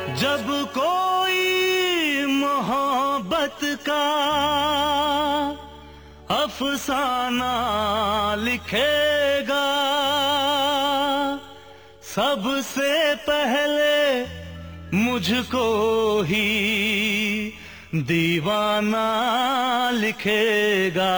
जब कोई मोहब्बत का अफसाना लिखेगा, सबसे पहले मुझको ही दीवाना लिखेगा।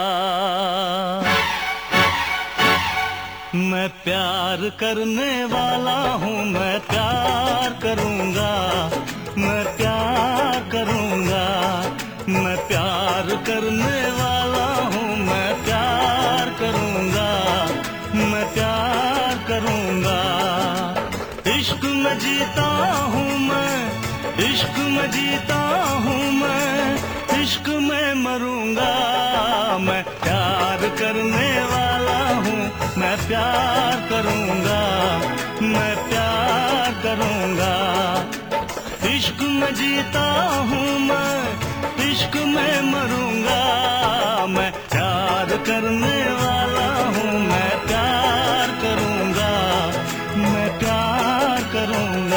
मैं प्यार करने वाला हूँ, मैं प्यार करूँगा, मैं प्यार करूँगा। मैं प्यार करने वाला हूँ, मैं प्यार करूँगा, मैं प्यार करूँगा। इश्क में जीता हूँ मैं, इश्क में जीता हूँ मैं, इश्क में मरूँगा। मैं प्यार करने वाला हूँ, मैं प्यार करूँगा, मैं प्यार करूँगा। इश्क में जीता हूँ मैं, इश्क में मरूँगा। मैं प्यार करने वाला हूँ, मैं प्यार करूँगा, मैं प्यार करूँगा।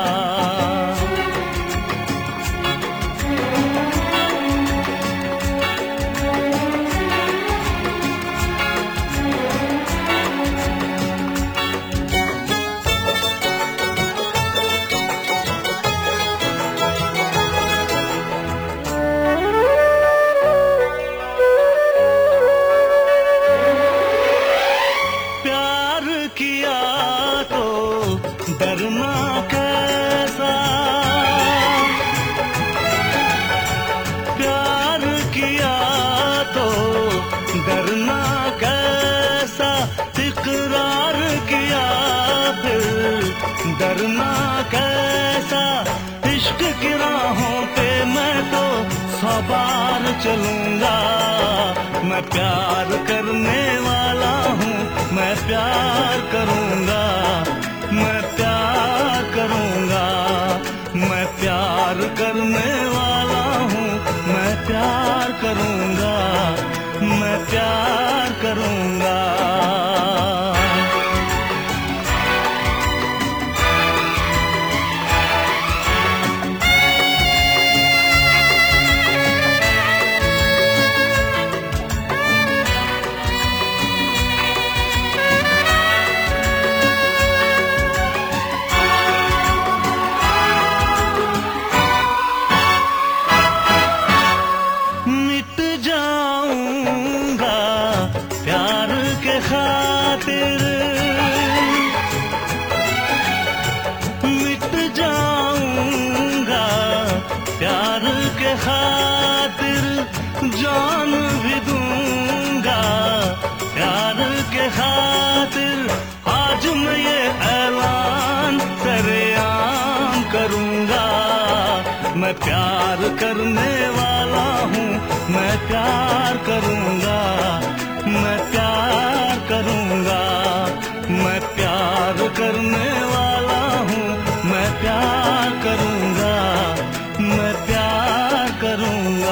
डरना कैसा, प्यार किया तो डरना कैसा, इकरार किया फिर डरना कैसा। इश्क की राहों पे मैं तो 100 बार चलूंगा। मैं प्यार करने वाला हूँ, मैं प्यार करूँगा, मैं प्यार करूँगा। मैं प्यार करने वाला हूँ, मैं प्यार करूँगा, मैं प्यार करूँगा। खातिर मिट जाऊंगा, प्यार के खातिर जान भी दूंगा, प्यार के खातिर। आज मैं ये ऐलान सरेआम करूंगा। मैं प्यार करने वाला हूँ, मैं प्यार करूंगा, मैं प्यार करूँगा। मैं प्यार करने वाला हूँ, मैं प्यार करूँगा, मैं प्यार करूँगा।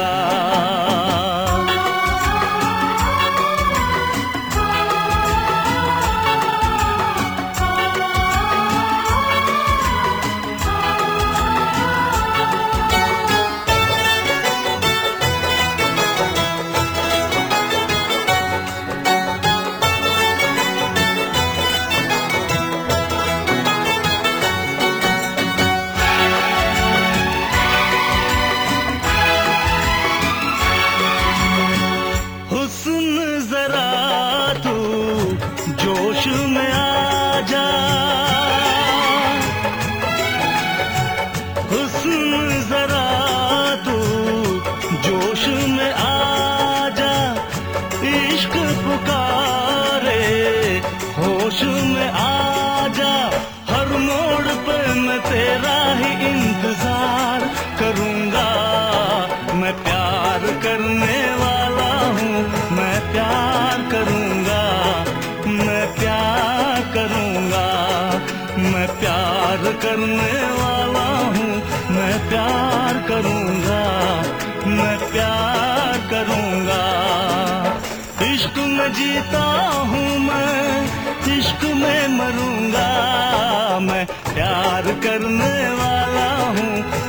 जोश में आ जा, हुस्न जरा तू जोश में आ जा। इश्क पुकारे होश में आ जा। हर मोड़ पे मैं तेरा ही इंतजार करूँगा। मैं प्यार करने वाला हूँ, मैं प्यार करूँगा, मैं प्यार करूँगा। मैं प्यार करने वाला हूँ, मैं प्यार करूँगा, मैं प्यार करूँगा। इश्क में जीता हूँ मैं, इश्क में मरूँगा। मैं प्यार करने वाला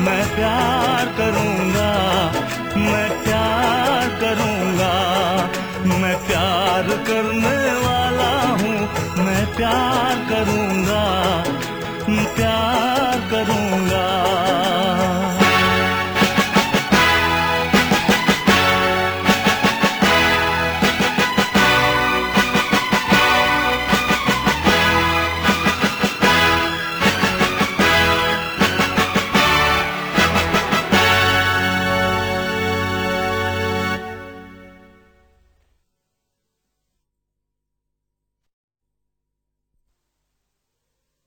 मैं प्यार करूँगा, मैं प्यार करूँगा, मैं प्यार करने वाला हूँ, मैं प्यार करूँगा, प्यार करूँगा।